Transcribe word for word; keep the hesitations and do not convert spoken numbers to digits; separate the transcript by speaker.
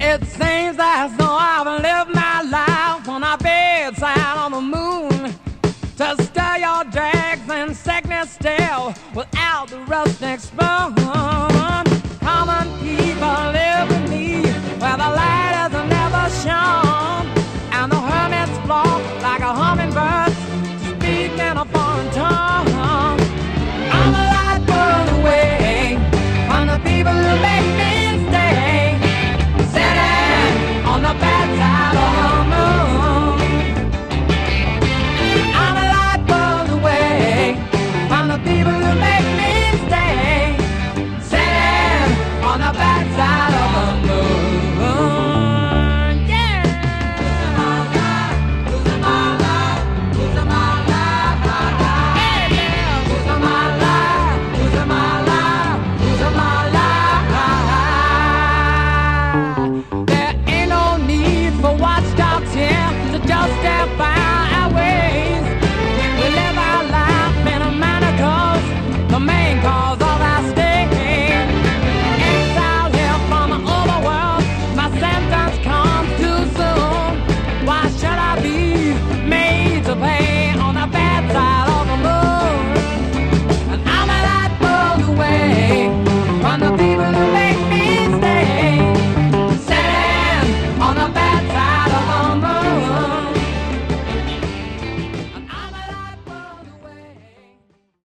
Speaker 1: It seems as though I've lived my life on a bedside on the moon, to stir your dregs and sickness still without the rustic spoon.